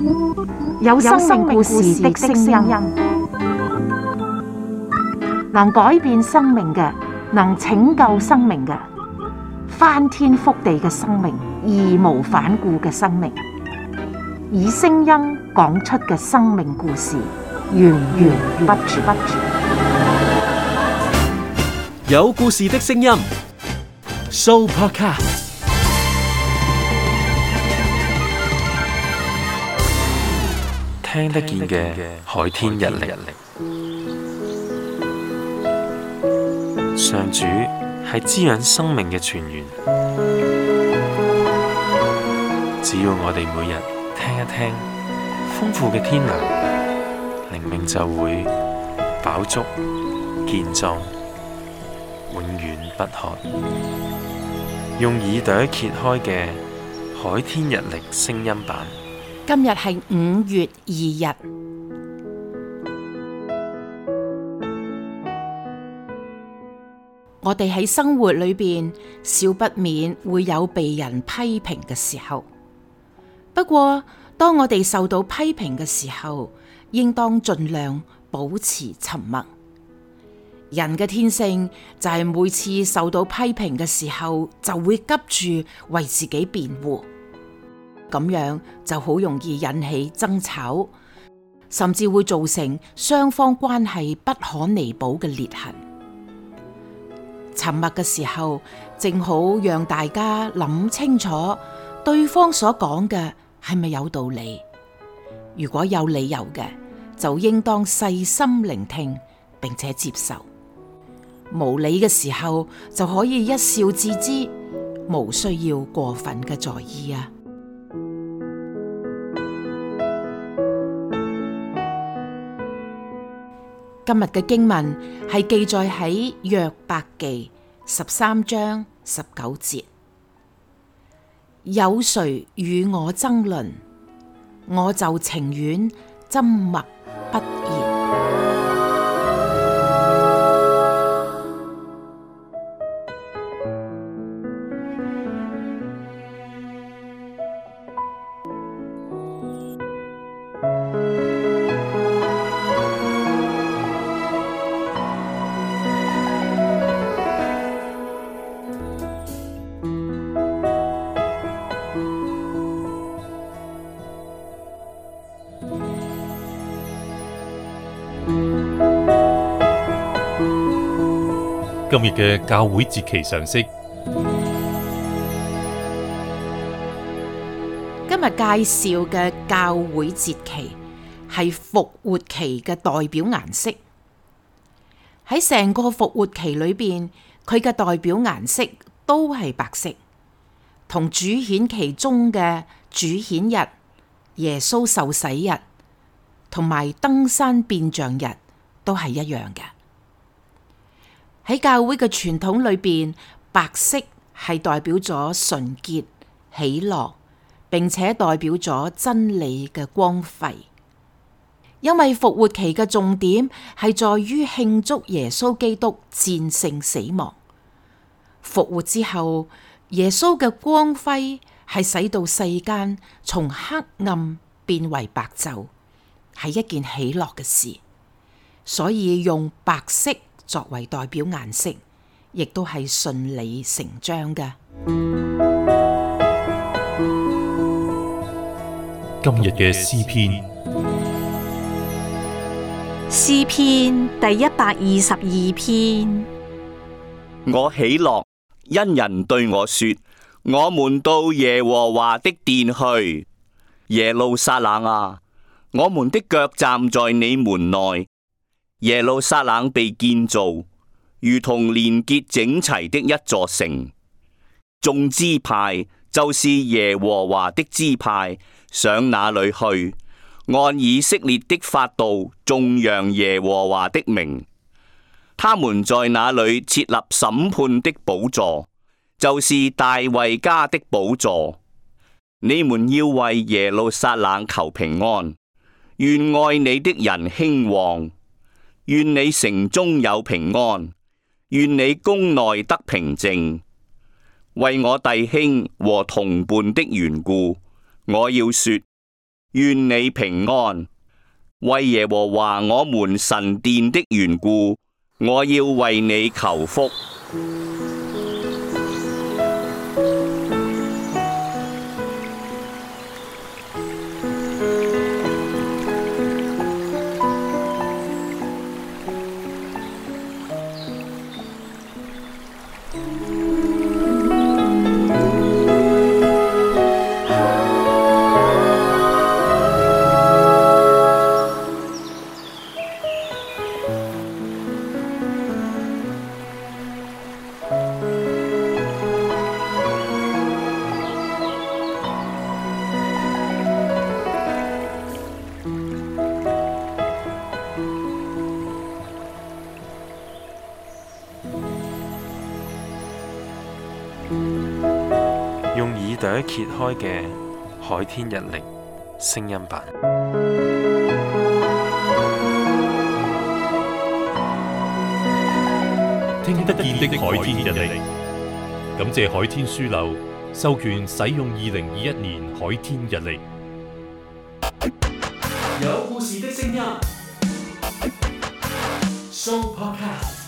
有生命故事的聲音，能改變生命嘅，能拯救生命嘅，翻天覆地嘅生命，義無反顧嘅生命，以聲音講出嘅生命故事，源源不絕。 有故事的聲音 ，Sooopodcast。聽得見嘅海天日曆，上主係滋養生命嘅泉源。只要我哋每日聽一聽豐富嘅天糧，靈命就會飽足健壯，永遠不渴。用耳朵揭開嘅海天日曆聲音版。 今日係5月2日。我哋喺生活裏邊，少不免會有被人批評嘅時候。不過，當我哋受到批評嘅時候，應當盡量保持沉默。人嘅天性就係每次受到批評嘅時候，就會急住為自己辯護。咁樣就好容易引起爭吵，甚至會造成雙方關係不可彌補嘅裂痕。沉默嘅時候，正好讓大家諗清楚對方所講嘅係咪有道理。如果有理由嘅，就應當細心聆聽並且接受。無理嘅時候，就可以一笑置之，無需要過分嘅在意啊。今日嘅經文係記載喺約伯記13章19節。有誰與我爭論，我就情願緘默不言。 今日嘅教會節期常識， 今日介紹嘅教會節期係復活期嘅代表顏色。喺成個復活期裏邊，佢嘅代表顏色都係白色，同主顯期中嘅主顯日、耶穌受洗日同埋登山變像日都係一樣嘅。喺教會嘅傳統裏邊，白色係代表咗純潔、喜樂，並且代表咗真理嘅光輝。因為復活期嘅重點係在於慶祝耶穌基督戰勝死亡。復活之後，耶穌嘅光輝係使到世間從黑暗變為白晝，係一件喜樂嘅事。所以用白色作為代表顏色，亦都係順理成章嘅。 今日嘅詩篇， 詩篇第122篇。 我喜樂，因人對我說：我們到耶和華的殿去。耶路撒冷啊，我們的腳站在你門內。耶路撒冷被建造，如同連結整齊的一座城。眾支派就是耶和華的支派，上那裏去，按以色列的法度頌揚耶和華的名。他們在那裏設立審判的寶座，就是大衛家的寶座。你們要為耶路撒冷求平安，願愛你的人興旺。願你城中有平安，願你宮內得平靜。為我弟兄和同伴的緣故，我要說： 願你平安。為耶和華我們神殿的緣故，我要為你求福。 用耳朵揭開嘅海天日曆聲音版， 聽得見的海天日曆，感謝海天書樓授權使用2021年海天日曆。 有故事的聲音，Show Podcast。